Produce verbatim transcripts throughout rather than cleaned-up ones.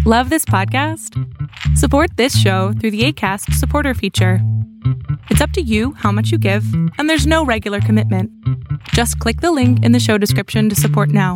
Love this podcast? Support this show through the Acast supporter feature. It's up to you how much you give, and there's no regular commitment. Just click the link in the show description to support now.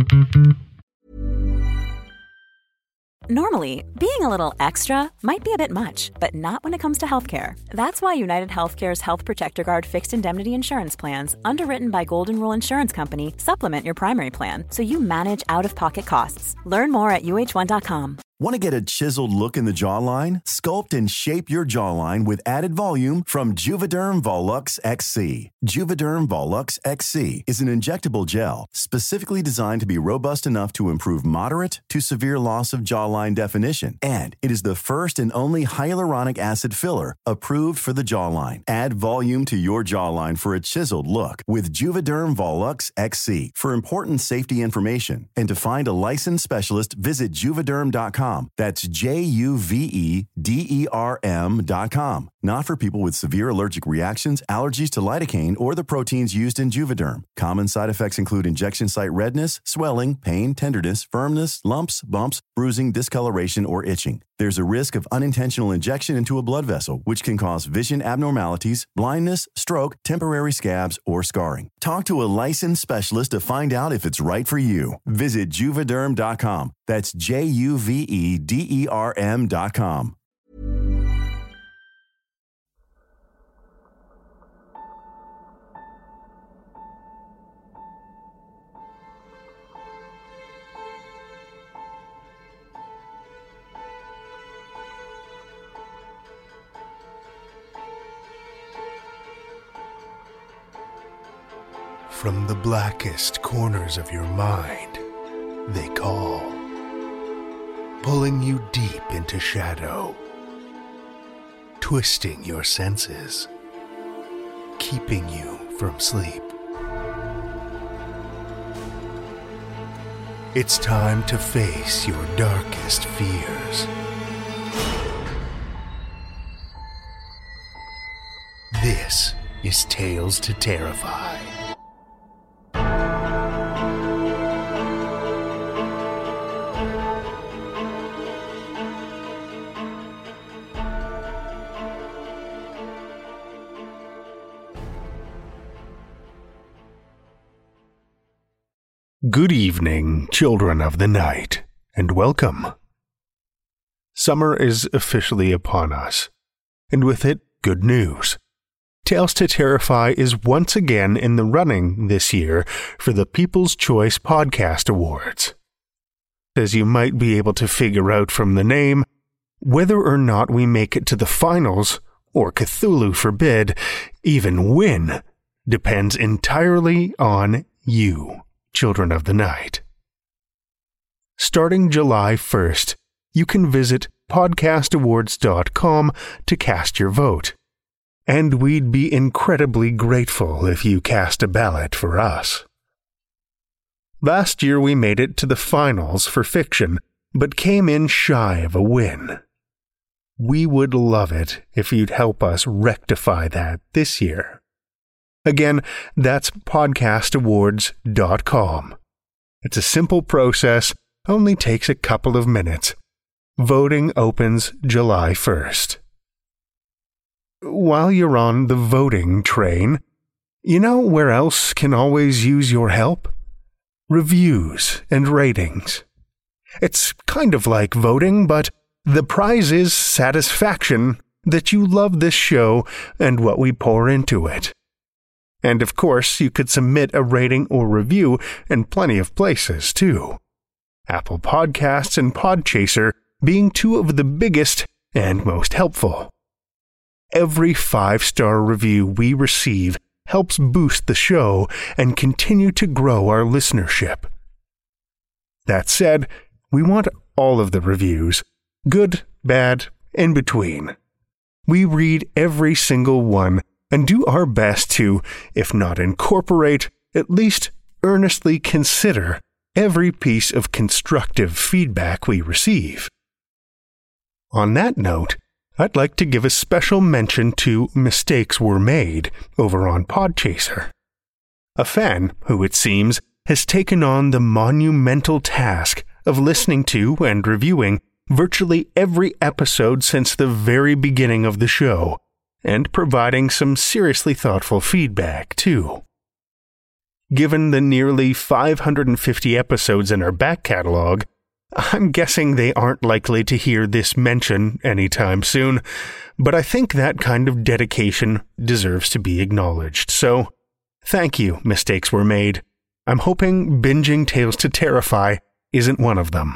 Normally, being a little extra might be a bit much, but not when it comes to healthcare. That's why United Healthcare's Health Protector Guard fixed indemnity insurance plans, underwritten by Golden Rule Insurance Company, supplement your primary plan so you manage out-of-pocket costs. Learn more at U H one dot com. Want to get a chiseled look in the jawline? Sculpt and shape your jawline with added volume from Juvederm Volux X C. Juvederm Volux X C is an injectable gel specifically designed to be robust enough to improve moderate to severe loss of jawline definition. And it is the first and only hyaluronic acid filler approved for the jawline. Add volume to your jawline for a chiseled look with Juvederm Volux X C. For important safety information and to find a licensed specialist, visit juvederm dot com. That's J U V E D E R M dot com. Not for people with severe allergic reactions, allergies to lidocaine, or the proteins used in Juvederm. Common side effects include injection site redness, swelling, pain, tenderness, firmness, lumps, bumps, bruising, discoloration, or itching. There's a risk of unintentional injection into a blood vessel, which can cause vision abnormalities, blindness, stroke, temporary scabs, or scarring. Talk to a licensed specialist to find out if it's right for you. Visit juvederm dot com. That's J U V E D E R M dot com. From the blackest corners of your mind, they call, pulling you deep into shadow, twisting your senses, keeping you from sleep. It's time to face your darkest fears. This is Tales to Terrify. Good evening, children of the night, and welcome. Summer is officially upon us, and with it, good news. Tales to Terrify is once again in the running this year for the People's Choice Podcast Awards. As you might be able to figure out from the name, whether or not we make it to the finals, or Cthulhu forbid, even win, depends entirely on you. Children of the Night. Starting July first, you can visit podcast awards dot com to cast your vote. And we'd be incredibly grateful if you cast a ballot for us. Last year we made it to the finals for fiction, but came in shy of a win. We would love it if you'd help us rectify that this year. Again, that's podcast awards dot com. It's a simple process, only takes a couple of minutes. Voting opens July first. While you're on the voting train, you know where else can always use your help? Reviews and ratings. It's kind of like voting, but the prize is satisfaction that you love this show and what we pour into it. And of course, you could submit a rating or review in plenty of places, too. Apple Podcasts and Podchaser being two of the biggest and most helpful. Every five-star review we receive helps boost the show and continue to grow our listenership. That said, we want all of the reviews, good, bad, in between. We read every single one and do our best to, if not incorporate, at least earnestly consider every piece of constructive feedback we receive. On that note, I'd like to give a special mention to Mistakes Were Made over on Podchaser. A fan who, it seems, has taken on the monumental task of listening to and reviewing virtually every episode since the very beginning of the show, and providing some seriously thoughtful feedback, too. Given the nearly five hundred fifty episodes in our back catalog, I'm guessing they aren't likely to hear this mention anytime soon, but I think that kind of dedication deserves to be acknowledged. So, thank you, mistakes were made. I'm hoping binging Tales to Terrify isn't one of them.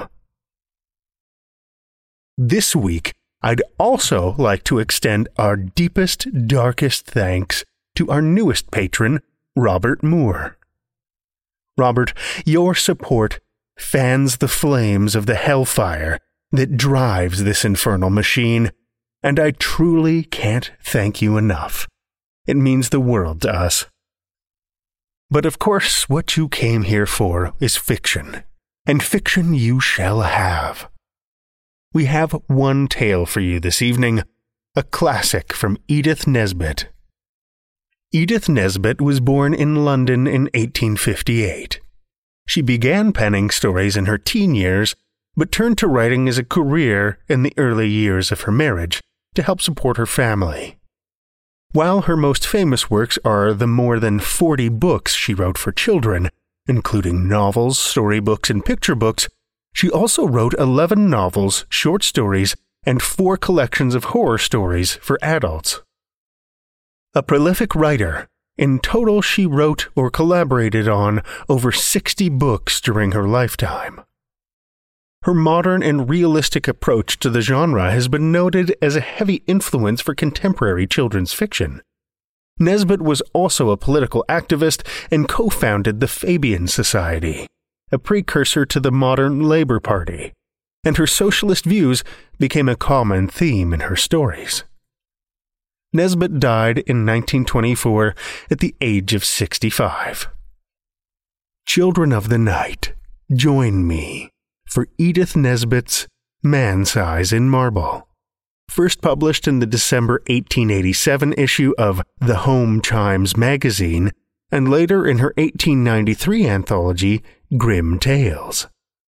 This week, I'd also like to extend our deepest, darkest thanks to our newest patron, Robert Moore. Robert, your support fans the flames of the hellfire that drives this infernal machine, and I truly can't thank you enough. It means the world to us. But of course, what you came here for is fiction, and fiction you shall have. We have one tale for you this evening, a classic from Edith Nesbit. Edith Nesbit was born in London in eighteen fifty-eight. She began penning stories in her teen years, but turned to writing as a career in the early years of her marriage to help support her family. While her most famous works are the more than forty books she wrote for children, including novels, storybooks, and picture books, she also wrote eleven novels, short stories, and four collections of horror stories for adults. A prolific writer, in total she wrote or collaborated on over sixty books during her lifetime. Her modern and realistic approach to the genre has been noted as a heavy influence for contemporary children's fiction. Nesbit was also a political activist and co-founded the Fabian Society, a precursor to the modern Labour Party, and her socialist views became a common theme in her stories. Nesbit died in nineteen twenty-four at the age of sixty-five. Children of the Night, join me for Edith Nesbit's Man-Size in Marble, first published in the December eighteen eighty-seven issue of The Home Chimes magazine, and later in her eighteen ninety-three anthology, Grim Tales.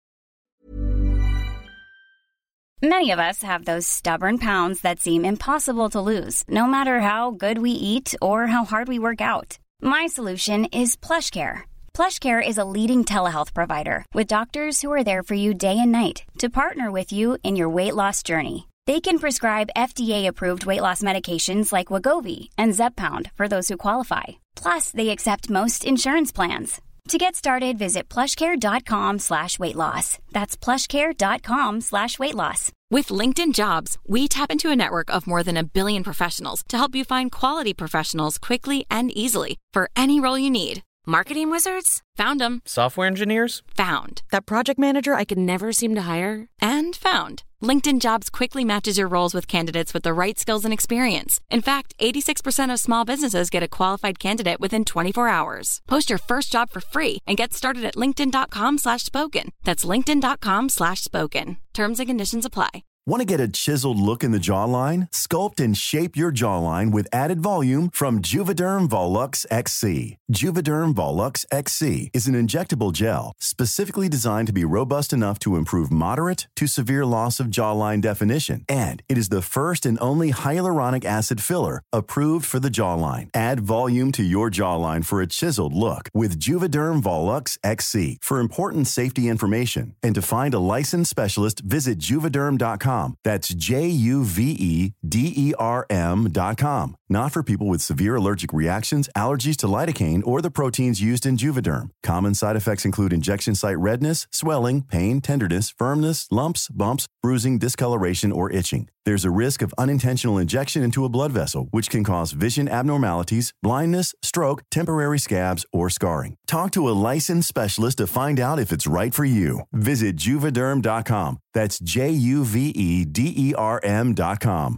Many of us have those stubborn pounds that seem impossible to lose, no matter how good we eat or how hard we work out. My solution is PlushCare. PlushCare is a leading telehealth provider with doctors who are there for you day and night to partner with you in your weight loss journey. They can prescribe F D A-approved weight loss medications like Wegovy and Zepbound for those who qualify. Plus, they accept most insurance plans. To get started, visit plushcare.com slash weight loss. That's plushcare.com slash weight loss. With LinkedIn Jobs, we tap into a network of more than a billion professionals to help you find quality professionals quickly and easily for any role you need. Marketing wizards? Found them. Software engineers? Found. That project manager I could never seem to hire? And found. LinkedIn Jobs quickly matches your roles with candidates with the right skills and experience. In fact, eighty-six percent of small businesses get a qualified candidate within twenty-four hours. Post your first job for free and get started at linkedin.com slash spoken. That's linkedin.com slash spoken. Terms and conditions apply. Want to get a chiseled look in the jawline? Sculpt and shape your jawline with added volume from Juvederm Volux X C. Juvederm Volux X C is an injectable gel specifically designed to be robust enough to improve moderate to severe loss of jawline definition. And it is the first and only hyaluronic acid filler approved for the jawline. Add volume to your jawline for a chiseled look with Juvederm Volux X C. For important safety information and to find a licensed specialist, visit juvederm dot com. That's J U V E D E R M dot com. Not for people with severe allergic reactions, allergies to lidocaine, or the proteins used in Juvederm. Common side effects include injection site redness, swelling, pain, tenderness, firmness, lumps, bumps, bruising, discoloration, or itching. There's a risk of unintentional injection into a blood vessel, which can cause vision abnormalities, blindness, stroke, temporary scabs, or scarring. Talk to a licensed specialist to find out if it's right for you. Visit Juvederm dot com. That's J U V E D E R M dot com.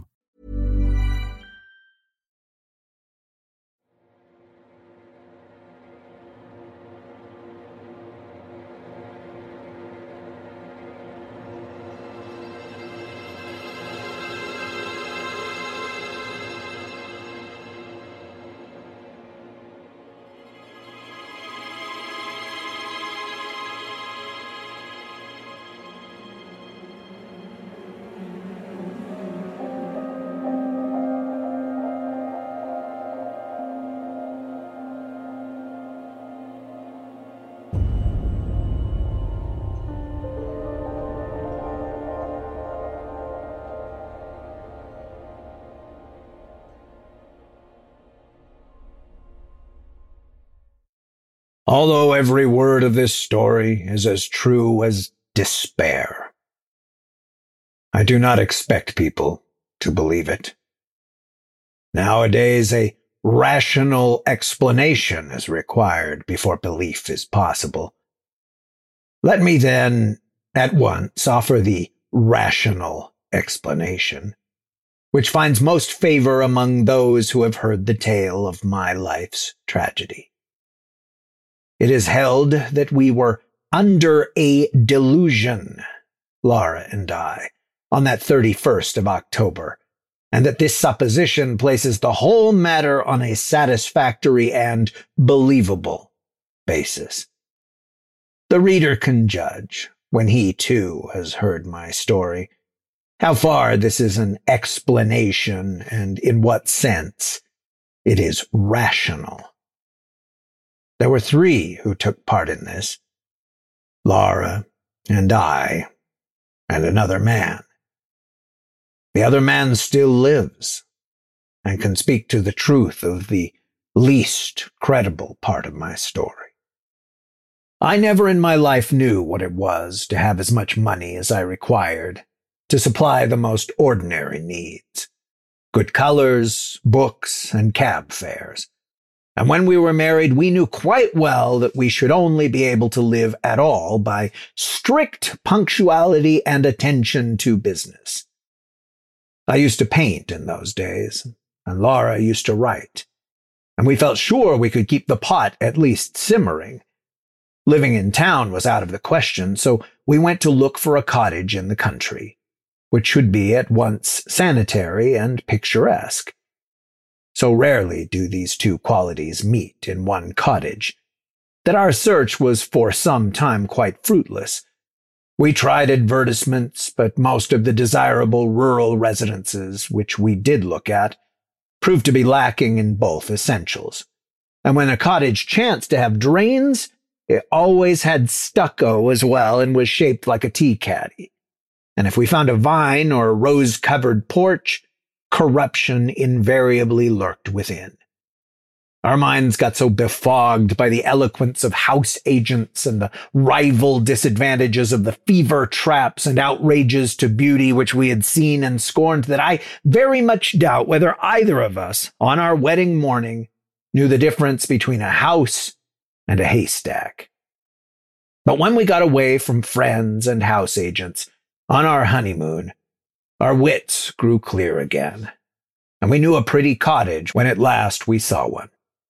although every word of this story is as true as despair. I do not expect people to believe it. Nowadays, a rational explanation is required before belief is possible. Let me then at once offer the rational explanation, which finds most favor among those who have heard the tale of my life's tragedy. It is held that we were under a delusion, Laura and I, on that thirty-first of October, and that this supposition places the whole matter on a satisfactory and believable basis. The reader can judge, when he too has heard my story, how far this is an explanation and in what sense it is rational. There were three who took part in this: Laura and I and another man. The other man still lives and can speak to the truth of the least credible part of my story. I never in my life knew what it was to have as much money as I required to supply the most ordinary needs: good colors, books, and cab fares. And when we were married, we knew quite well that we should only be able to live at all by strict punctuality and attention to business. I used to paint in those days, and Laura used to write, and we felt sure we could keep the pot at least simmering. Living in town was out of the question, so we went to look for a cottage in the country, which should be at once sanitary and picturesque. So rarely do these two qualities meet in one cottage, that our search was for some time quite fruitless. We tried advertisements, but most of the desirable rural residences which we did look at proved to be lacking in both essentials. And when a cottage chanced to have drains, it always had stucco as well and was shaped like a tea caddy. And if we found a vine or a rose-covered porch, corruption invariably lurked within. Our minds got so befogged by the eloquence of house agents and the rival disadvantages of the fever traps and outrages to beauty which we had seen and scorned that I very much doubt whether either of us, on our wedding morning, knew the difference between a house and a haystack. But when we got away from friends and house agents on our honeymoon, our wits grew clear again, and we knew a pretty cottage when at last we saw one.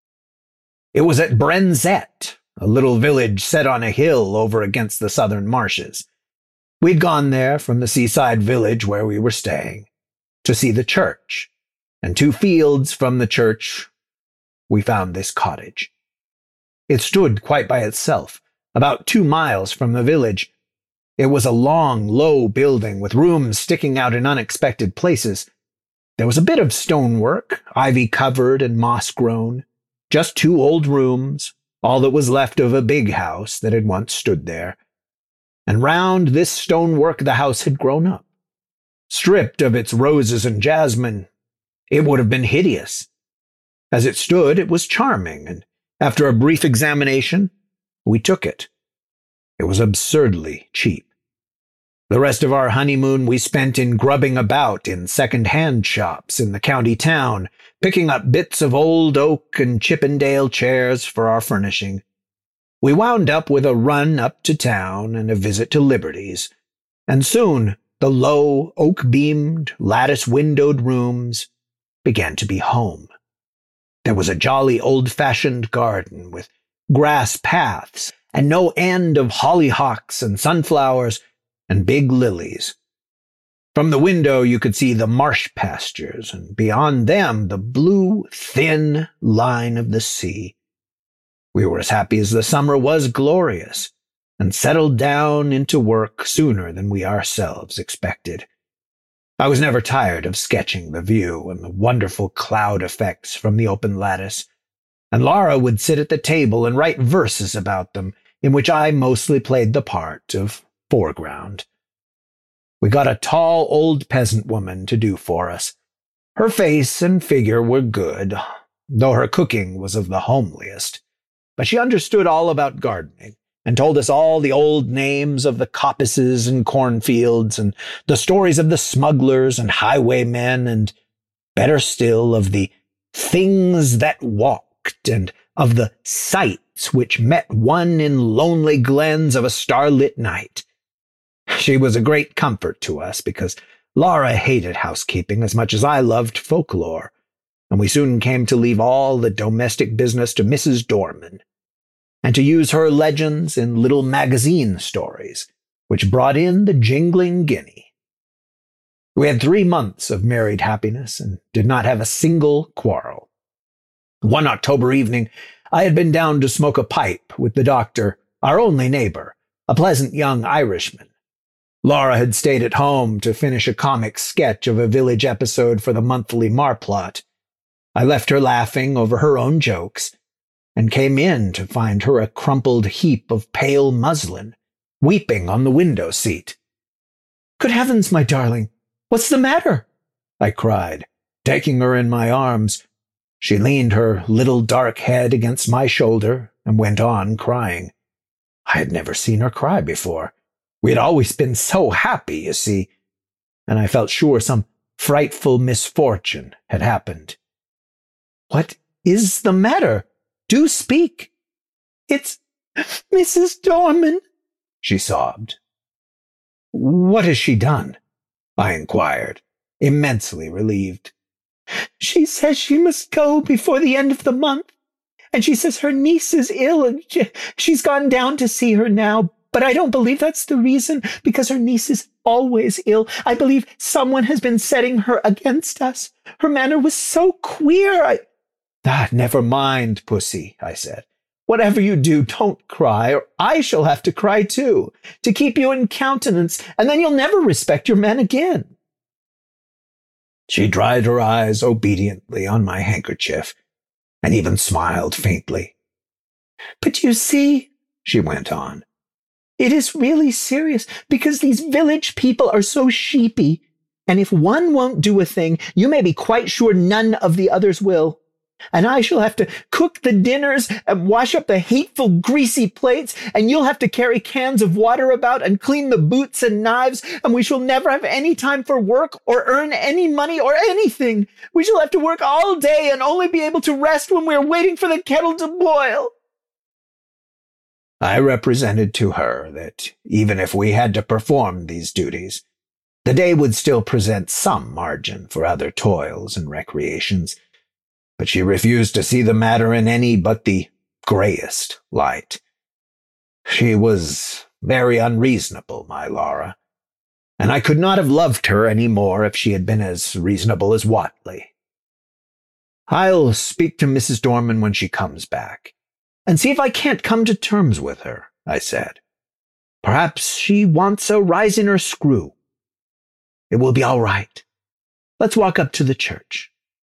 It was at Brenzett, a little village set on a hill over against the southern marshes. We'd gone there from the seaside village where we were staying to see the church, and two fields from the church we found this cottage. It stood quite by itself, about two miles from the village. It was a long, low building with rooms sticking out in unexpected places. There was a bit of stonework, ivy-covered and moss-grown, just two old rooms, all that was left of a big house that had once stood there. And round this stonework the house had grown up. Stripped of its roses and jasmine, it would have been hideous. As it stood, it was charming, and after a brief examination, we took it. It was absurdly cheap. The rest of our honeymoon we spent in grubbing about in second-hand shops in the county town, picking up bits of old oak and Chippendale chairs for our furnishing. We wound up with a run up to town and a visit to Liberty's, and soon the low, oak-beamed, lattice-windowed rooms began to be home. There was a jolly old-fashioned garden with grass paths and no end of hollyhocks and sunflowers and big lilies. From the window you could see the marsh pastures, and beyond them the blue, thin line of the sea. We were as happy as the summer was glorious, and settled down into work sooner than we ourselves expected. I was never tired of sketching the view and the wonderful cloud effects from the open lattice, and Laura would sit at the table and write verses about them, in which I mostly played the part of foreground. We got a tall old peasant woman to do for us. Her face and figure were good, though her cooking was of the homeliest. but she understood all about gardening and told us all the old names of the coppices and cornfields and the stories of the smugglers and highwaymen and, better still, of the things that walked and of the sights which met one in lonely glens of a starlit night. She was a great comfort to us because Laura hated housekeeping as much as I loved folklore, and we soon came to leave all the domestic business to Missus Dorman, and to use her legends in little magazine stories, which brought in the jingling guinea. We had three months of married happiness and did not have a single quarrel. One October evening, I had been down to smoke a pipe with the doctor, our only neighbor, a pleasant young Irishman. Laura had stayed at home to finish a comic sketch of a village episode for the monthly Marplot. I left her laughing over her own jokes and came in to find her a crumpled heap of pale muslin, weeping on the window seat. "Good heavens, my darling, what's the matter?" I cried, taking her in my arms. She leaned her little dark head against my shoulder and went on crying. I had never seen her cry before. We had always been so happy, you see, and I felt sure some frightful misfortune had happened. "What is the matter? Do speak." "It's Missus Dorman," she sobbed. "What has she done?" I inquired, immensely relieved. "She says she must go before the end of the month, and she says her niece is ill, and she, she's gone down to see her now. But I don't believe that's the reason, because her niece is always ill. I believe someone has been setting her against us. Her manner was so queer. I... Ah, never mind, Pussy, I said. Whatever you do, don't cry, or I shall have to cry too, to keep you in countenance, and then you'll never respect your man again." She dried her eyes obediently on my handkerchief, and even smiled faintly. "But you see," she went on, "it is really serious, because these village people are so sheepy, and if one won't do a thing, you may be quite sure none of the others will. And I shall have to cook the dinners and wash up the hateful greasy plates, and you'll have to carry cans of water about and clean the boots and knives, and we shall never have any time for work or earn any money or anything. We shall have to work all day and only be able to rest when we are waiting for the kettle to boil." I represented to her that even if we had to perform these duties, the day would still present some margin for other toils and recreations, but she refused to see the matter in any but the grayest light. She was very unreasonable, my Laura, and I could not have loved her any more if she had been as reasonable as Whatley. "I'll speak to Missus Dorman when she comes back, and see if I can't come to terms with her," I said. "Perhaps she wants a rise in her screw. It will be all right. Let's walk up to the church."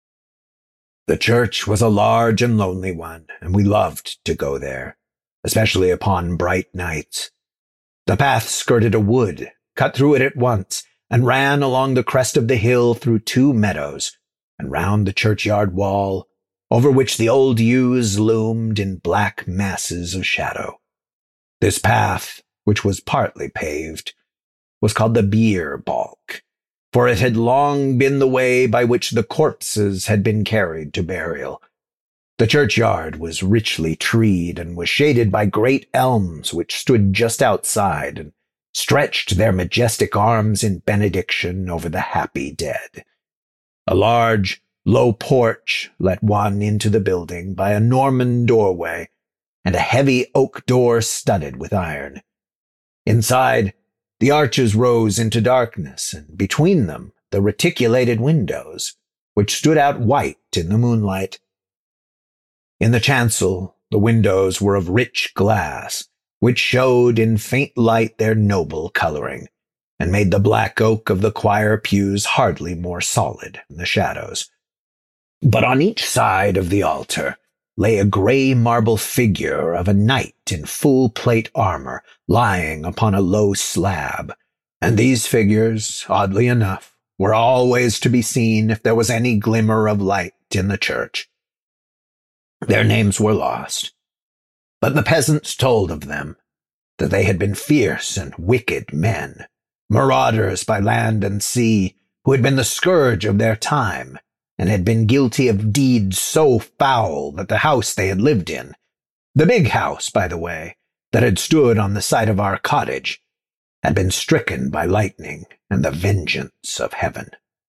The church was a large and lonely one, and we loved to go there, especially upon bright nights. The path skirted a wood, cut through it at once, and ran along the crest of the hill through two meadows, and round the churchyard wall, over which the old yews loomed in black masses of shadow. This path, which was partly paved, was called the bier balk, for it had long been the way by which the corpses had been carried to burial. The churchyard was richly treed and was shaded by great elms which stood just outside and stretched their majestic arms in benediction over the happy dead. A large, low porch let one into the building by a Norman doorway and a heavy oak door studded with iron. Inside, the arches rose into darkness, and between them the reticulated windows, which stood out white in the moonlight. In the chancel, the windows were of rich glass, which showed in faint light their noble coloring, and made the black oak of the choir pews hardly more solid in the shadows. But on each side of the altar lay a grey marble figure of a knight in full plate armor, lying upon a low slab, and these figures, oddly enough, were always to be seen if there was any glimmer of light in the church. Their names were lost, But the peasants told of them that they had been fierce and wicked men, marauders by land and sea, who had been the scourge of their time, and had been guilty of deeds so foul that the house they had lived in, the big house, by the way, that had stood on the site of our cottage, had been stricken by lightning and the vengeance of heaven.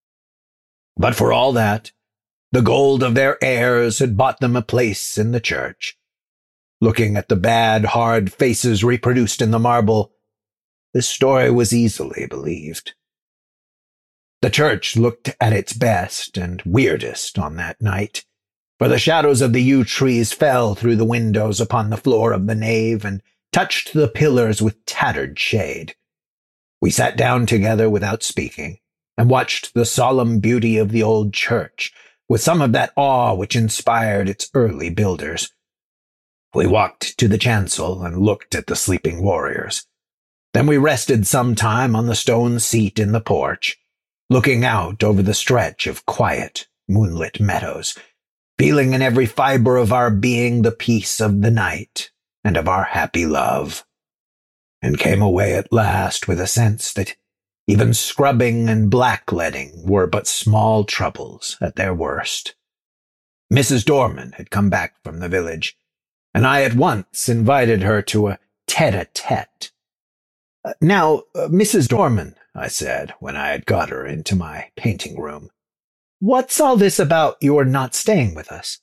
But for all that, the gold of their heirs had bought them a place in the church. Looking at the bad, hard faces reproduced in the marble, this story was easily believed. The church looked at its best and weirdest on that night, for the shadows of the yew trees fell through the windows upon the floor of the nave and touched the pillars with tattered shade. We sat down together without speaking, and watched the solemn beauty of the old church, with some of that awe which inspired its early builders. We walked to the chancel and looked at the sleeping warriors. Then we rested some time on the stone seat in the porch, looking out over the stretch of quiet, moonlit meadows, feeling in every fiber of our being the peace of the night and of our happy love, and came away at last with a sense that even scrubbing and blackleading were but small troubles at their worst. Missus Dorman had come back from the village, and I at once invited her to a tete-a-tete. Uh, now, uh, Missus Dorman, I said, when I had got her into my painting room, what's all this about your not staying with us?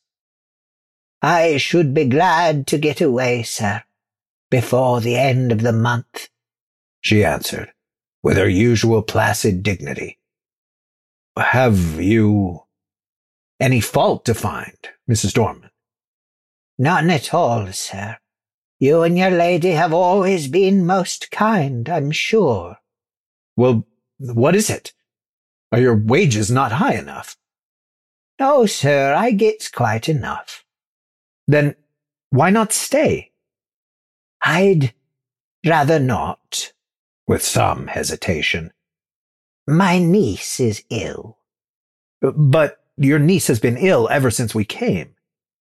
I should be glad to get away, sir, before the end of the month, she answered, with her usual placid dignity. Have you any fault to find, Missus Dorman? None at all, sir. You and your lady have always been most kind, I'm sure. Well, what is it? Are your wages not high enough? No, sir, I gets quite enough. Then why not stay? I'd rather not, with some hesitation. My niece is ill. But your niece has been ill ever since we came.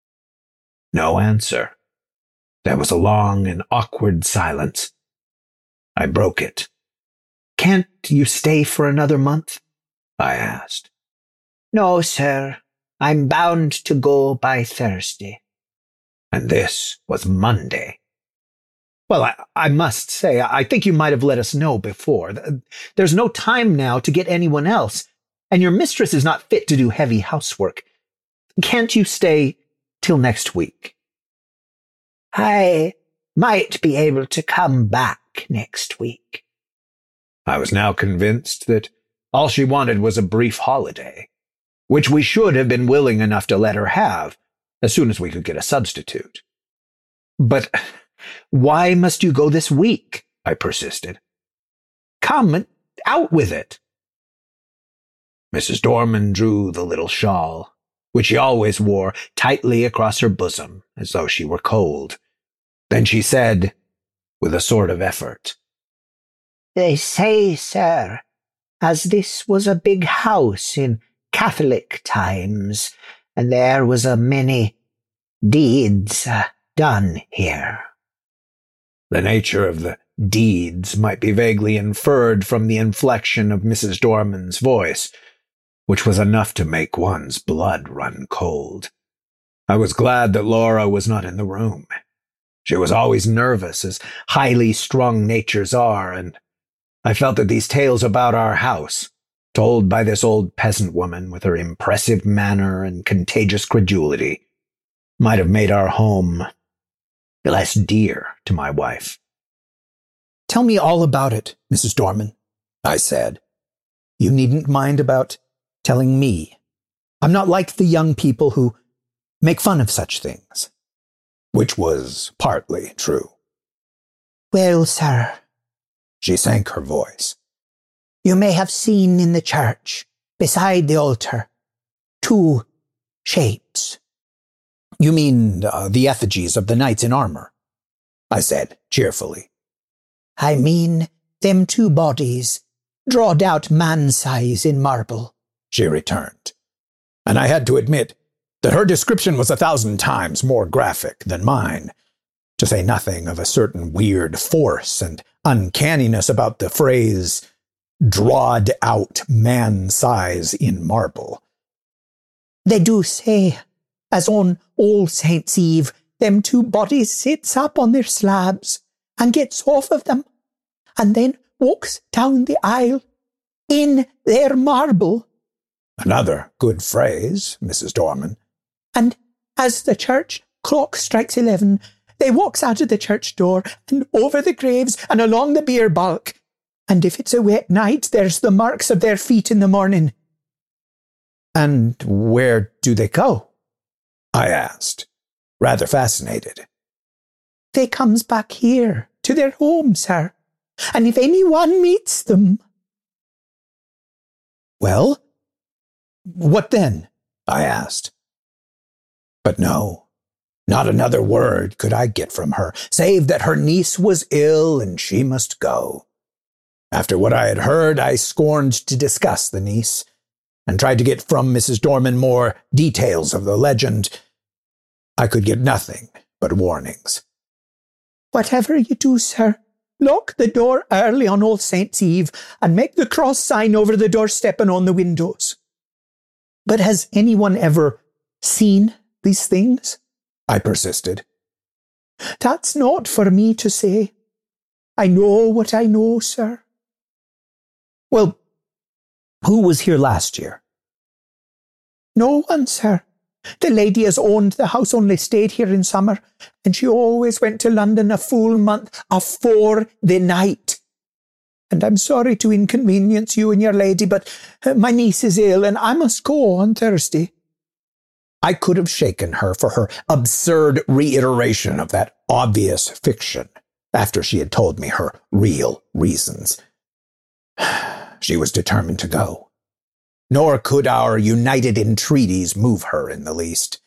No answer. There was a long and awkward silence. I broke it. Can't you stay for another month? I asked. No, sir. I'm bound to go by Thursday. And this was Monday. Well, I, I must say, I think you might have let us know before. There's no time now to get anyone else, and your mistress is not fit to do heavy housework. Can't you stay till next week? I might be able to come back next week. I was now convinced that all she wanted was a brief holiday, which we should have been willing enough to let her have as soon as we could get a substitute. But why must you go this week? I persisted. Come and out with it. Missus Dorman drew the little shawl, which she always wore, tightly across her bosom, as though she were cold. Then she said, with a sort of effort, They say, sir, as this was a big house in Catholic times, and there was a many deeds uh, done here. The nature of the deeds might be vaguely inferred from the inflection of Missus Dorman's voice, which was enough to make one's blood run cold. I was glad that Laura was not in the room. She was always nervous, as highly strung natures are, and I felt that these tales about our house, told by this old peasant woman with her impressive manner and contagious credulity, might have made our home less dear to my wife. Tell me all about it, Missus Dorman, I said. You needn't mind about telling me. I'm not like the young people who make fun of such things. Which was partly true. Well, sir, she sank her voice, you may have seen in the church, beside the altar, two shapes. You mean uh, the effigies of the knights in armor? I said cheerfully. I mean them two bodies, drawed out man-size in marble, she returned. And I had to admit that her description was a thousand times more graphic than mine. to say nothing of a certain weird force and uncanniness about the phrase, drawed out man-size in marble. They do say, as on All Saints' Eve, them two bodies sits up on their slabs and gets off of them, and then walks down the aisle in their marble. Another good phrase, Missus Dorman. And as the church clock strikes eleven, they walks out of the church door and over the graves and along the bier balk. And if it's a wet night, there's the marks of their feet in the morning. And where do they go? I asked, rather fascinated. They comes back here, to their home, sir. And if anyone meets them... Well, what then? I asked. But no, not another word could I get from her, save that her niece was ill and she must go. After what I had heard, I scorned to discuss the niece, and tried to get from Missus Dorman more details of the legend. I could get nothing but warnings. Whatever you do, sir, lock the door early on All Saints' Eve and make the cross sign over the doorstep and on the windows. But has anyone ever seen these things? I persisted. That's not for me to say. I know what I know, sir. Well, who was here last year? No one, sir. The lady as owned the house only stayed here in summer, and she always went to London a full month afore the night. And I'm sorry to inconvenience you and your lady, but my niece is ill, and I must go on Thursday. I could have shaken her for her absurd reiteration of that obvious fiction after she had told me her real reasons. She was determined to go. Nor could our united entreaties move her in the least.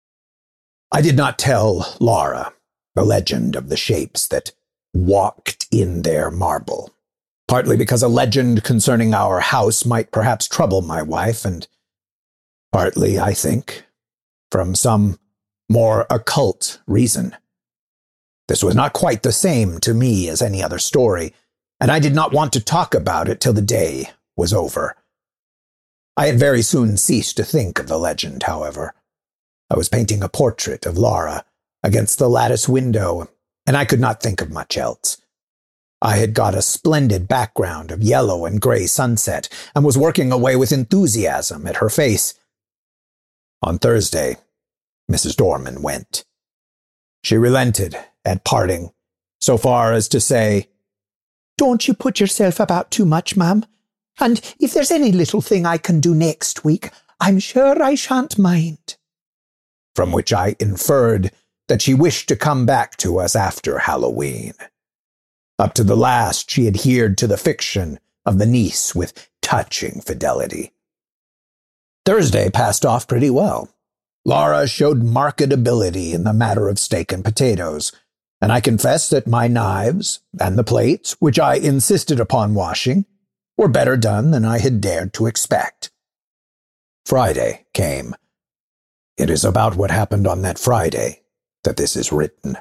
I did not tell Laura the legend of the shapes that walked in their marble, partly because a legend concerning our house might perhaps trouble my wife, and partly, I think, from some more occult reason. This was not quite the same to me as any other story, and I did not want to talk about it till the day was over. I had very soon ceased to think of the legend, however. I was painting a portrait of Laura against the lattice window, and I could not think of much else. I had got a splendid background of yellow and gray sunset, and was working away with enthusiasm at her face. On Thursday, Missus Dorman went. She relented at parting, so far as to say, "Don't you put yourself about too much, ma'am. And if there's any little thing I can do next week, I'm sure I shan't mind." From which I inferred that she wished to come back to us after Halloween. Up to the last, she adhered to the fiction of the niece with touching fidelity. Thursday passed off pretty well. Laura showed marked ability in the matter of steak and potatoes, and I confess that my knives and the plates, which I insisted upon washing, were better done than I had dared to expect. Friday came. It is about what happened on that Friday that this is written.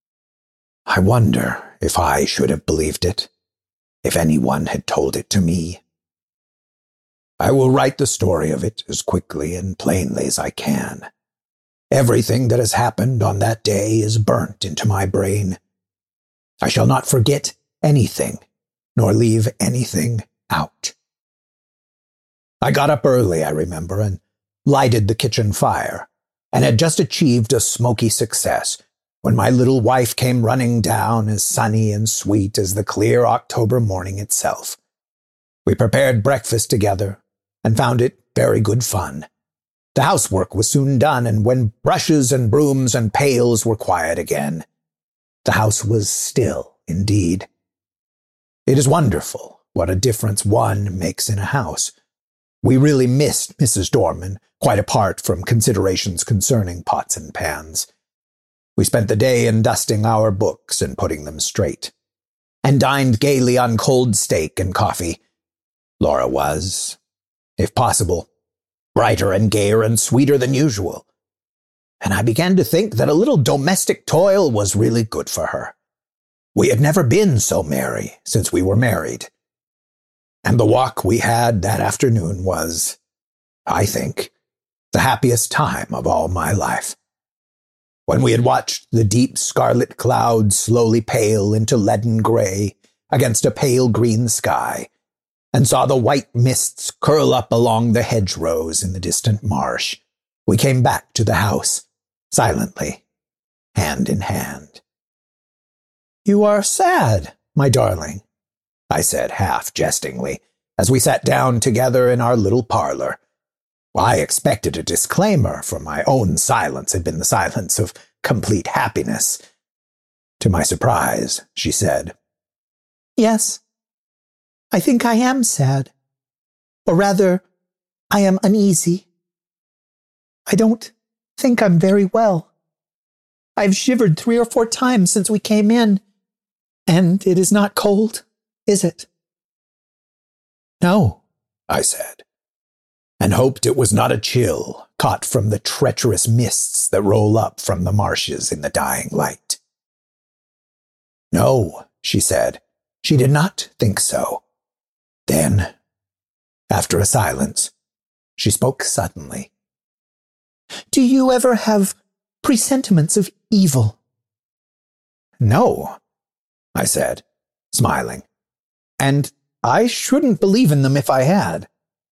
I wonder if I should have believed it, if anyone had told it to me. I will write the story of it as quickly and plainly as I can. Everything that has happened on that day is burnt into my brain. I shall not forget anything, nor leave anything out. I got up early, I remember, and lighted the kitchen fire, and had just achieved a smoky success when my little wife came running down as sunny and sweet as the clear October morning itself. We prepared breakfast together, and found it very good fun. The housework was soon done, and when brushes and brooms and pails were quiet again, the house was still indeed. It is wonderful what a difference one makes in a house. We really missed Missus Dorman, quite apart from considerations concerning pots and pans. We spent the day in dusting our books and putting them straight, and dined gaily on cold steak and coffee. Laura was, if possible, brighter and gayer and sweeter than usual. and I began to think that a little domestic toil was really good for her. We had never been so merry since we were married. And the walk we had that afternoon was, I think, the happiest time of all my life. When we had watched the deep scarlet clouds slowly pale into leaden gray against a pale green sky, and saw the white mists curl up along the hedgerows in the distant marsh, we came back to the house, silently, hand in hand. "You are sad, my darling," I said half jestingly, as we sat down together in our little parlor. I expected a disclaimer, for my own silence had been the silence of complete happiness. To my surprise, she said, "Yes, I think I am sad. Or rather, I am uneasy. I don't think I'm very well. I've shivered three or four times since we came in, and it is not cold, is it?" "No," I said, and hoped it was not a chill caught from the treacherous mists that roll up from the marshes in the dying light. "No," she said, she did not think so. Then, after a silence, she spoke suddenly. "Do you ever have presentiments of evil?" "No," I said, smiling, "and I shouldn't believe in them if I had."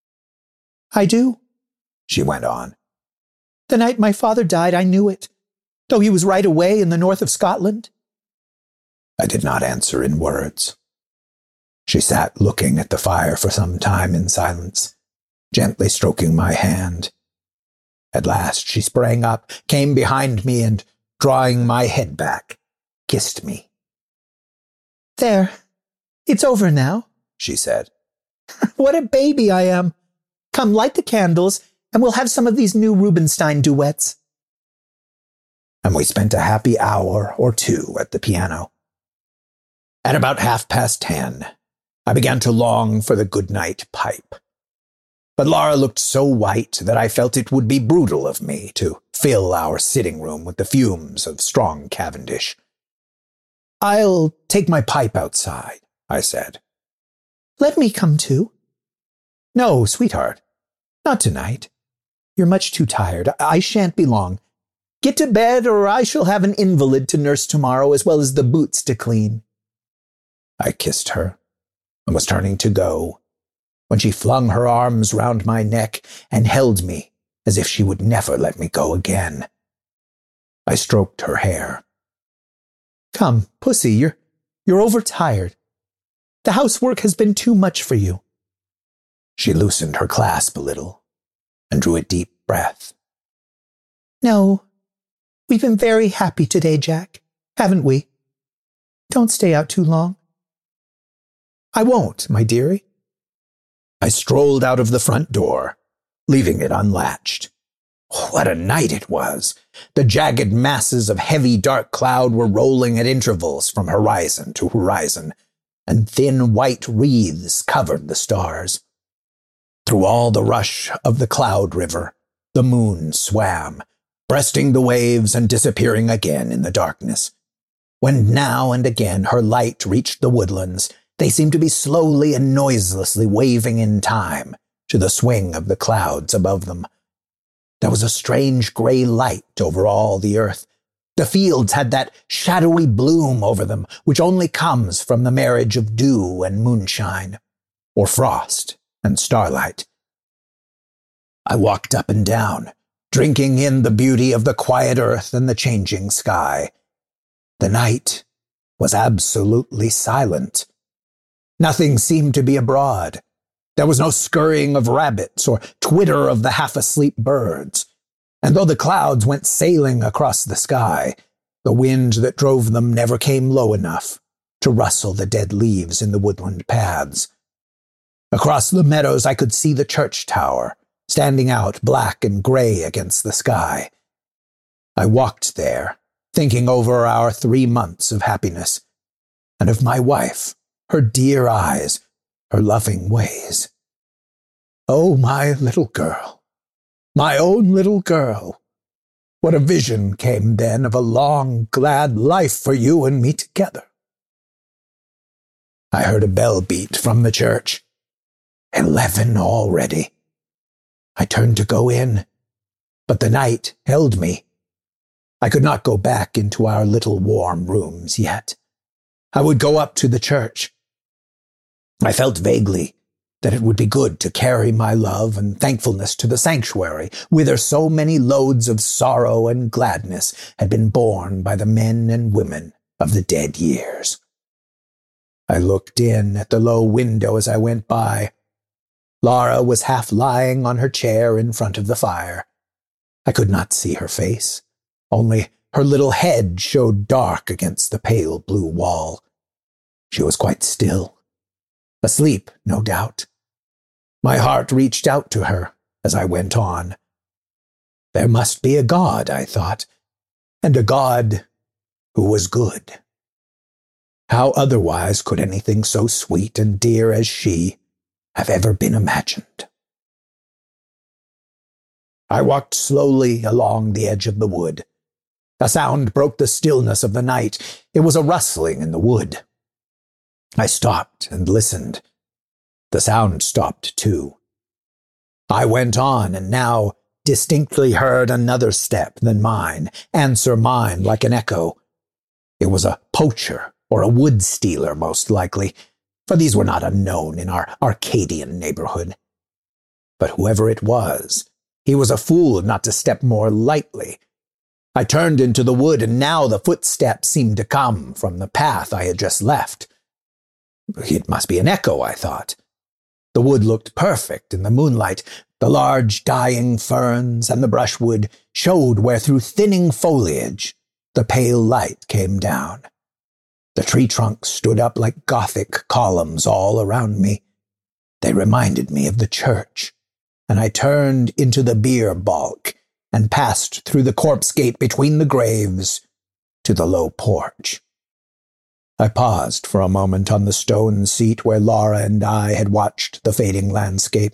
"I do," she went on. "The night my father died, I knew it, though he was right away in the north of Scotland." I did not answer in words. She sat looking at the fire for some time in silence, gently stroking my hand. At last she sprang up, came behind me, and, drawing my head back, kissed me. "There, it's over now," she said. "What a baby I am! Come, light the candles, and we'll have some of these new Rubinstein duets." And we spent a happy hour or two at the piano. At about half past ten, I began to long for the good-night pipe. But Laura looked so white that I felt it would be brutal of me to fill our sitting room with the fumes of strong Cavendish. "I'll take my pipe outside," I said. "Let me come too." "No, sweetheart, not tonight. You're much too tired. I shan't be long. Get to bed, or I shall have an invalid to nurse tomorrow, as well as the boots to clean." I kissed her and was turning to go, when she flung her arms round my neck and held me as if she would never let me go again. I stroked her hair. "Come, Pussy, you're, you're overtired. The housework has been too much for you." She loosened her clasp a little and drew a deep breath. "No, we've been very happy today, Jack, haven't we? Don't stay out too long." "I won't, my dearie." I strolled out of the front door, leaving it unlatched. What a night it was! The jagged masses of heavy dark cloud were rolling at intervals from horizon to horizon, and thin white wreaths covered the stars. Through all the rush of the cloud river, the moon swam, breasting the waves and disappearing again in the darkness. When now and again her light reached the woodlands, they seemed to be slowly and noiselessly waving in time to the swing of the clouds above them. There was a strange gray light over all the earth. The fields had that shadowy bloom over them which only comes from the marriage of dew and moonshine, or frost and starlight. I walked up and down, drinking in the beauty of the quiet earth and the changing sky. The night was absolutely silent. Nothing seemed to be abroad. There was no scurrying of rabbits or twitter of the half-asleep birds. And though the clouds went sailing across the sky, the wind that drove them never came low enough to rustle the dead leaves in the woodland paths. Across the meadows I could see the church tower, standing out black and gray against the sky. I walked there, thinking over our three months of happiness, and of my wife, her dear eyes, her loving ways. Oh, my little girl, my own little girl, What a vision came then of a long, glad life for you and me together. I heard a bell beat from the church. Eleven already. I turned to go in, but the night held me. I could not go back into our little warm rooms yet. I would go up to the church. I felt vaguely that it would be good to carry my love and thankfulness to the sanctuary, whither so many loads of sorrow and gladness had been borne by the men and women of the dead years. I looked in at the low window as I went by. Laura was half lying on her chair in front of the fire. I could not see her face. Only her little head showed dark against the pale blue wall. She was quite still. Asleep, no doubt. My heart reached out to her as I went on. There must be a God, I thought, and a God who was good. How otherwise could anything so sweet and dear as she have ever been imagined? I walked slowly along the edge of the wood. A sound broke the stillness of the night. It was a rustling in the wood. I stopped and listened. The sound stopped too. I went on and now distinctly heard another step than mine answer mine like an echo. It was a poacher or a wood stealer, most likely, for these were not unknown in our Arcadian neighborhood. But whoever it was, he was a fool not to step more lightly. I turned into the wood, and now the footsteps seemed to come from the path I had just left. It must be an echo, I thought. The wood looked perfect in the moonlight. The large dying ferns and the brushwood showed where through thinning foliage the pale light came down. The tree trunks stood up like Gothic columns all around me. They reminded me of the church, and I turned into the bier balk and passed through the corpse gate between the graves to the low porch. I paused for a moment on the stone seat where Laura and I had watched the fading landscape.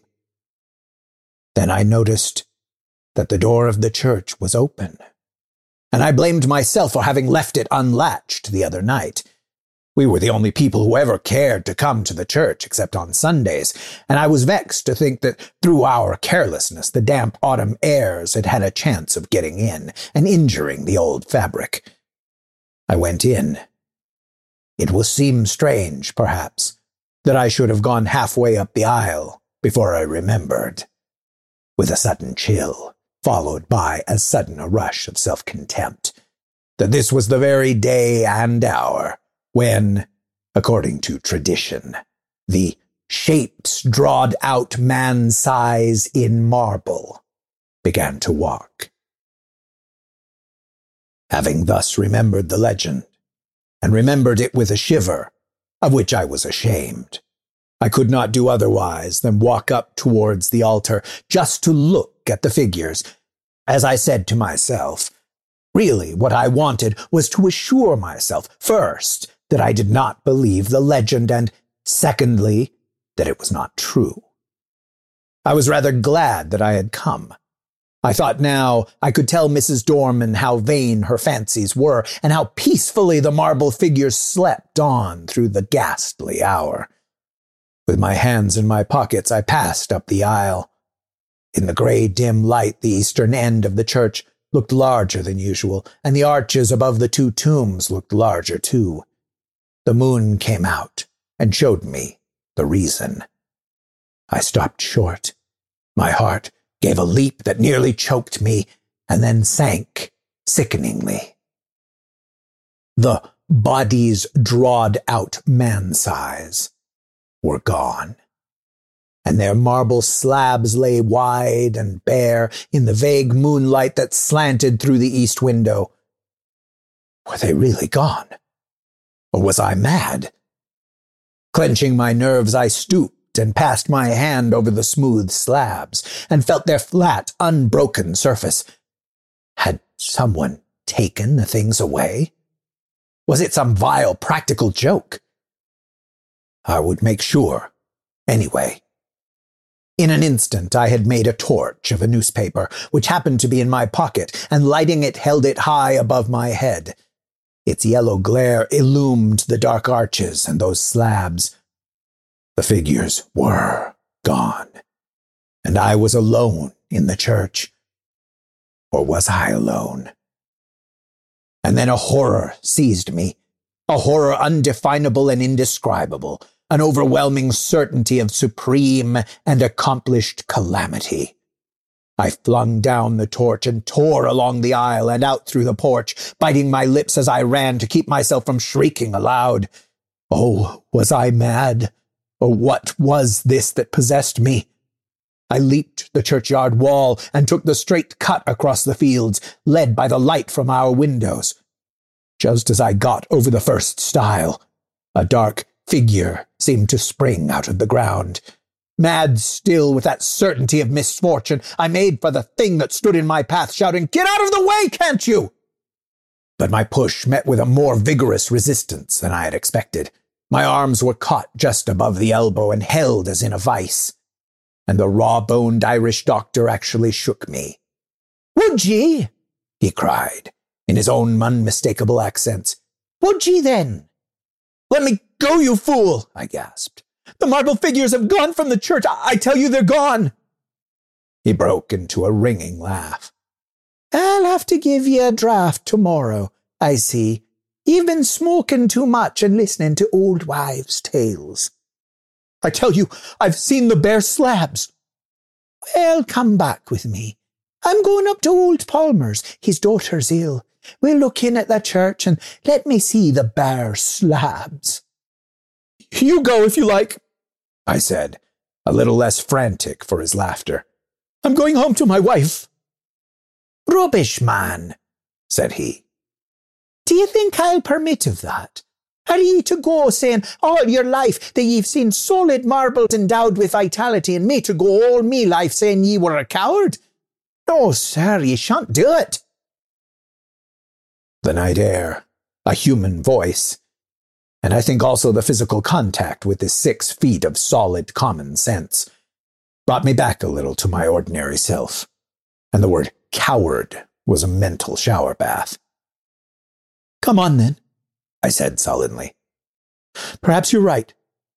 Then I noticed that the door of the church was open, and I blamed myself for having left it unlatched the other night. We were the only people who ever cared to come to the church except on Sundays, and I was vexed to think that through our carelessness the damp autumn airs had had a chance of getting in and injuring the old fabric. I went in. It will seem strange, perhaps, that I should have gone halfway up the aisle before I remembered, with a sudden chill, followed by as sudden a rush of self-contempt, that this was the very day and hour when, according to tradition, the shapes drawed out man's size in marble began to walk. Having thus remembered the legend, and remembered it with a shiver, of which I was ashamed, I could not do otherwise than walk up towards the altar just to look at the figures. As I said to myself, really what I wanted was to assure myself, first, that I did not believe the legend, and secondly, that it was not true. I was rather glad that I had come. I thought now I could tell Missus Dorman how vain her fancies were, and how peacefully the marble figures slept on through the ghastly hour. With my hands in my pockets, I passed up the aisle. In the grey dim light, the eastern end of the church looked larger than usual, and the arches above the two tombs looked larger too. The moon came out and showed me the reason. I stopped short. My heart gave a leap that nearly choked me, and then sank sickeningly. The bodies drawed out man-size were gone, and their marble slabs lay wide and bare in the vague moonlight that slanted through the east window. Were they really gone? Or was I mad? Clenching my nerves, I stooped and passed my hand over the smooth slabs, and felt their flat, unbroken surface. Had someone taken the things away? Was it some vile practical joke? I would make sure, anyway. In an instant, I had made a torch of a newspaper, which happened to be in my pocket, and lighting it held it high above my head. Its yellow glare illumined the dark arches and those slabs. The figures were gone, and I was alone in the church. Or was I alone? And then a horror seized me, a horror undefinable and indescribable, an overwhelming certainty of supreme and accomplished calamity. I flung down the torch and tore along the aisle and out through the porch, biting my lips as I ran to keep myself from shrieking aloud. Oh, was I mad? Or what was this that possessed me? I leaped the churchyard wall and took the straight cut across the fields, led by the light from our windows. Just as I got over the first stile, a dark figure seemed to spring out of the ground. Mad still with that certainty of misfortune, I made for the thing that stood in my path, shouting, "Get out of the way, can't you?" But my push met with a more vigorous resistance than I had expected. My arms were caught just above the elbow and held as in a vice, and the raw-boned Irish doctor actually shook me. "Would ye?" he cried, in his own unmistakable accents. "Would ye, then?" "Let me go, you fool!" I gasped. "The marble figures have gone from the church. I, I tell you they're gone." He broke into a ringing laugh. "I'll have to give ye a draught tomorrow, I see. You've been smoking too much and listening to old wives' tales." "I tell you, I've seen the bare slabs." "Well, come back with me. I'm going up to old Palmer's. His daughter's ill. We'll look in at the church and let me see the bare slabs." "You go if you like," I said, a little less frantic for his laughter. "I'm going home to my wife." "Rubbish, man," said he. "Do you think I'll permit of that? Are ye to go saying all your life that ye've seen solid marbles endowed with vitality, and me to go all me life saying ye were a coward? No, sir, ye shan't do it." The night air, a human voice, and I think also the physical contact with this six feet of solid common sense, brought me back a little to my ordinary self, and the word coward was a mental shower bath. "Come on, then," I said sullenly. "Perhaps you're right."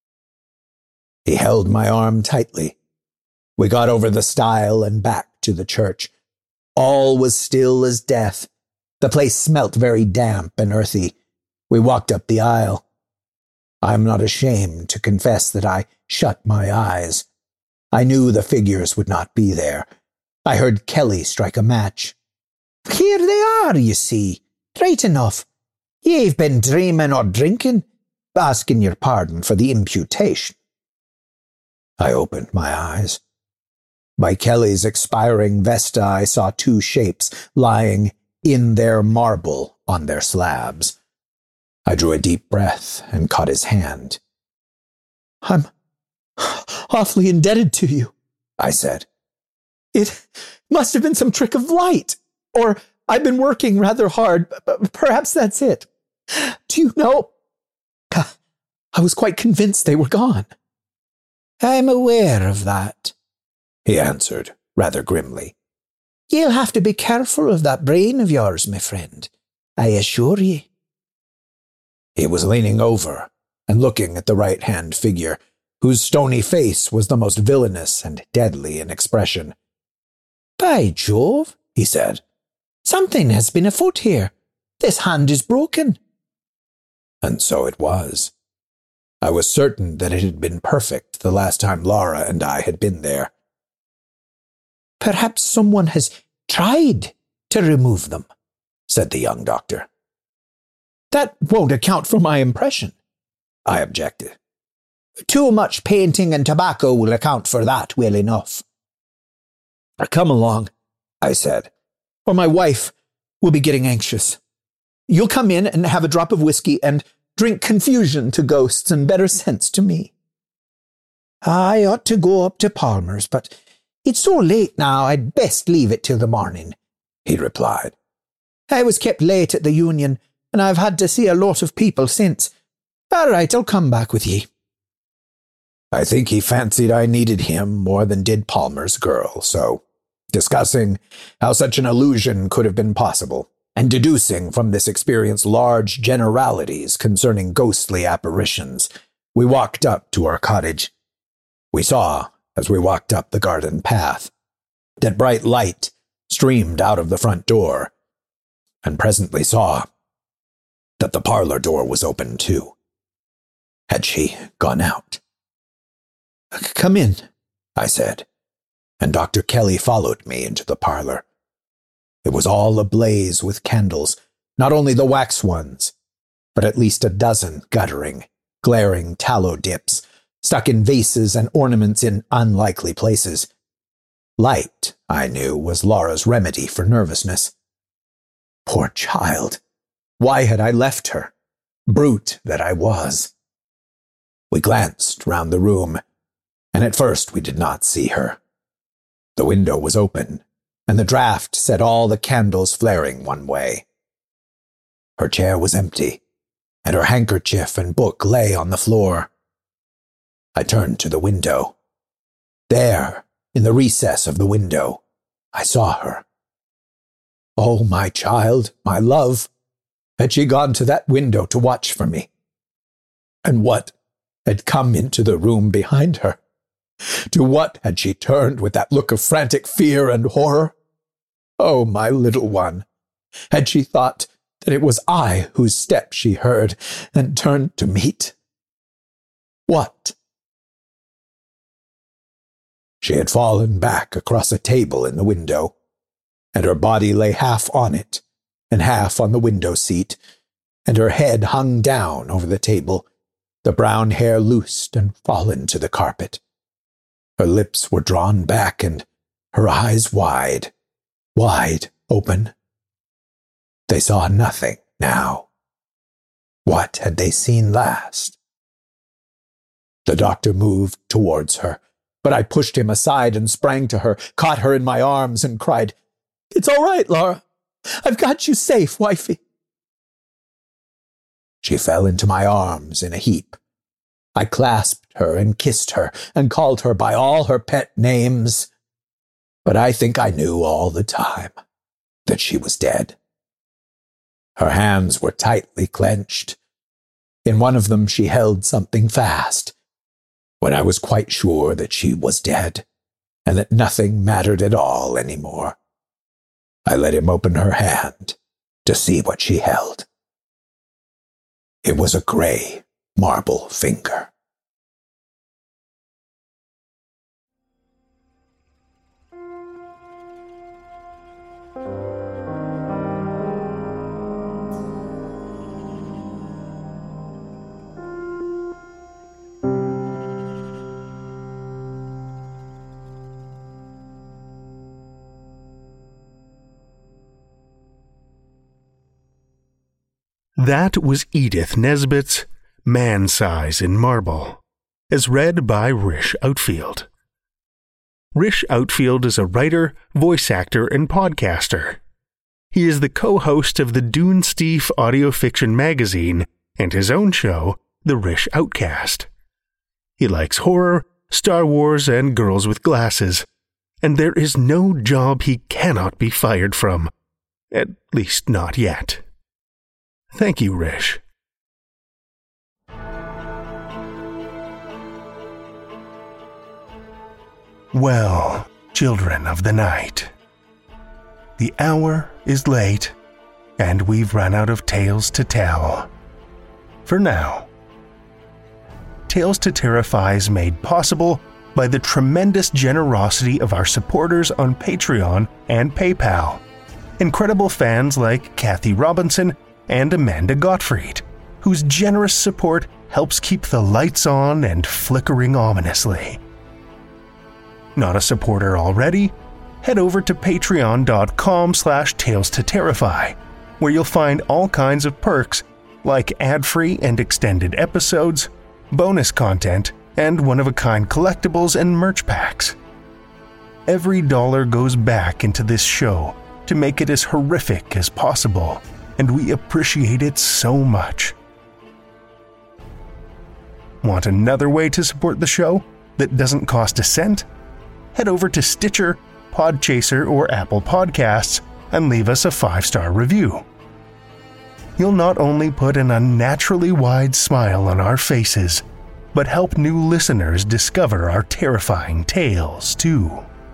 He held my arm tightly. We got over the stile and back to the church. All was still as death. The place smelt very damp and earthy. We walked up the aisle. I'm not ashamed to confess that I shut my eyes. I knew the figures would not be there. I heard Kelly strike a match. "Here they are, you see. Right enough. Ye've been dreaming or drinking, asking your pardon for the imputation." I opened my eyes. By Kelly's expiring vesta, I saw two shapes lying in their marble on their slabs. I drew a deep breath and caught his hand. "I'm awfully indebted to you," I said. "It must have been some trick of light, or I've been working rather hard. Perhaps that's it. Do you know, I was quite convinced they were gone." "I'm aware of that," he answered, rather grimly. "You'll have to be careful of that brain of yours, my friend, I assure ye." He was leaning over and looking at the right-hand figure, whose stony face was the most villainous and deadly in expression. "By Jove," he said, "something has been afoot here. This hand is broken." And so it was. I was certain that it had been perfect the last time Laura and I had been there. "Perhaps someone has tried to remove them," said the young doctor. "That won't account for my impression," I objected. "Too much painting and tobacco will account for that well enough." "Come along," I said, "or my wife will be getting anxious. You'll come in and have a drop of whiskey and drink confusion to ghosts and better sense to me." "I ought to go up to Palmer's, but it's so late now I'd best leave it till the morning," he replied. "I was kept late at the Union, and I've had to see a lot of people since. All right, I'll come back with ye." I think he fancied I needed him more than did Palmer's girl, so, discussing how such an illusion could have been possible, and deducing from this experience large generalities concerning ghostly apparitions, we walked up to our cottage. We saw, as we walked up the garden path, that bright light streamed out of the front door, and presently saw that the parlor door was open too. Had she gone out? "Come in," I said, and Doctor Kelly followed me into the parlor. It was all ablaze with candles, not only the wax ones, but at least a dozen guttering, glaring tallow dips, stuck in vases and ornaments in unlikely places. Light, I knew, was Laura's remedy for nervousness. Poor child! Why had I left her? Brute that I was. We glanced round the room, and at first we did not see her. The window was open, and the draught set all the candles flaring one way. Her chair was empty, and her handkerchief and book lay on the floor. I turned to the window. There, in the recess of the window, I saw her. Oh, my child, my love, had she gone to that window to watch for me? And what had come into the room behind her? To what had she turned with that look of frantic fear and horror? Oh, my little one, had she thought that it was I whose step she heard and turned to meet? What? She had fallen back across a table in the window, and her body lay half on it and half on the window seat, and her head hung down over the table, the brown hair loosed and fallen to the carpet. Her lips were drawn back and her eyes wide, wide open. They saw nothing now. What had they seen last? The doctor moved towards her, but I pushed him aside and sprang to her, caught her in my arms, and cried, "It's all right, Laura. I've got you safe, wifey." She fell into my arms in a heap. I clasped her and kissed her and called her by all her pet names. But I think I knew all the time that she was dead. Her hands were tightly clenched. In one of them she held something fast, when I was quite sure that she was dead, and that nothing mattered at all any more. I let him open her hand to see what she held. It was a gray marble finger. That was Edith Nesbit's Man Size in Marble, as read by Rish Outfield. Rish Outfield is a writer, voice actor, and podcaster. He is the co-host of the Dune Steef audio fiction magazine and his own show, The Rish Outcast. He likes horror, Star Wars, and girls with glasses, and there is no job he cannot be fired from, at least not yet. Thank you, Rish. Well, children of the night, the hour is late, and we've run out of tales to tell. For now. Tales to Terrify is made possible by the tremendous generosity of our supporters on Patreon and PayPal. Incredible fans like Kathy Robinson and Amanda Gottfried, whose generous support helps keep the lights on and flickering ominously. Not a supporter already? Head over to patreon.com slash tales to terrify, where you'll find all kinds of perks like ad-free and extended episodes, bonus content, and one-of-a-kind collectibles and merch packs. Every dollar goes back into this show to make it as horrific as possible, and we appreciate it so much. Want another way to support the show that doesn't cost a cent? Head over to Stitcher, Podchaser, or Apple Podcasts and leave us a five-star review. You'll not only put an unnaturally wide smile on our faces, but help new listeners discover our terrifying tales, too.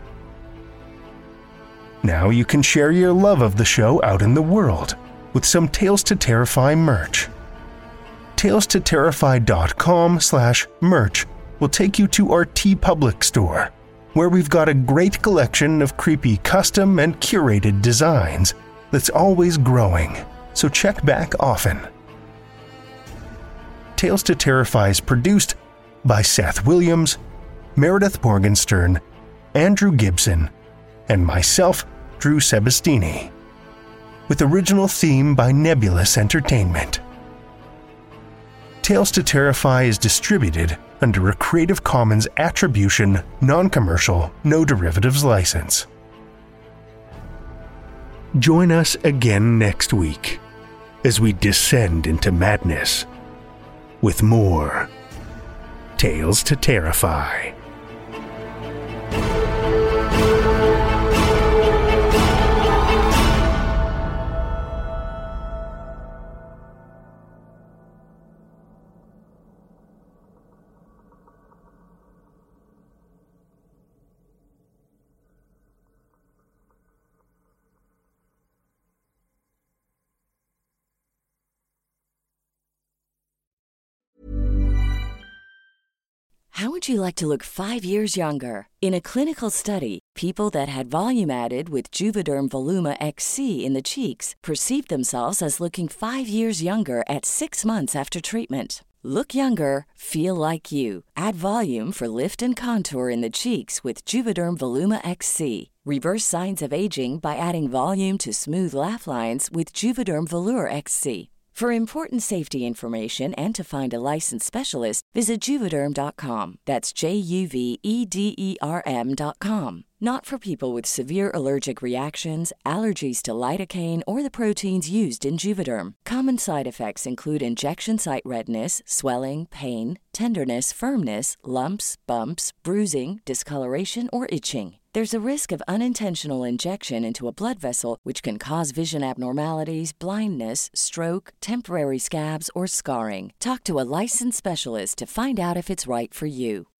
Now you can share your love of the show out in the world with some Tales to Terrify merch. tales to terrify dot com slash merch will take you to our TeePublic store, where we've got a great collection of creepy custom and curated designs that's always growing, so check back often. Tales to Terrify is produced by Seth Williams, Meredith Morgenstern, Andrew Gibson, and myself, Drew Sebastini, with original theme by Nebulous Entertainment. Tales to Terrify is distributed under a Creative Commons Attribution, Non-Commercial, No Derivatives license. Join us again next week as we descend into madness with more Tales to Terrify. How would you like to look five years younger? In a clinical study, people that had volume added with Juvederm Voluma X C in the cheeks perceived themselves as looking five years younger at six months after treatment. Look younger, feel like you. Add volume for lift and contour in the cheeks with Juvederm Voluma X C. Reverse signs of aging by adding volume to smooth laugh lines with Juvederm Volure X C. For important safety information and to find a licensed specialist, visit Juvederm dot com. That's J U V E D E R M dot com. Not for people with severe allergic reactions, allergies to lidocaine, or the proteins used in Juvederm. Common side effects include injection site redness, swelling, pain, tenderness, firmness, lumps, bumps, bruising, discoloration, or itching. There's a risk of unintentional injection into a blood vessel, which can cause vision abnormalities, blindness, stroke, temporary scabs, or scarring. Talk to a licensed specialist to find out if it's right for you.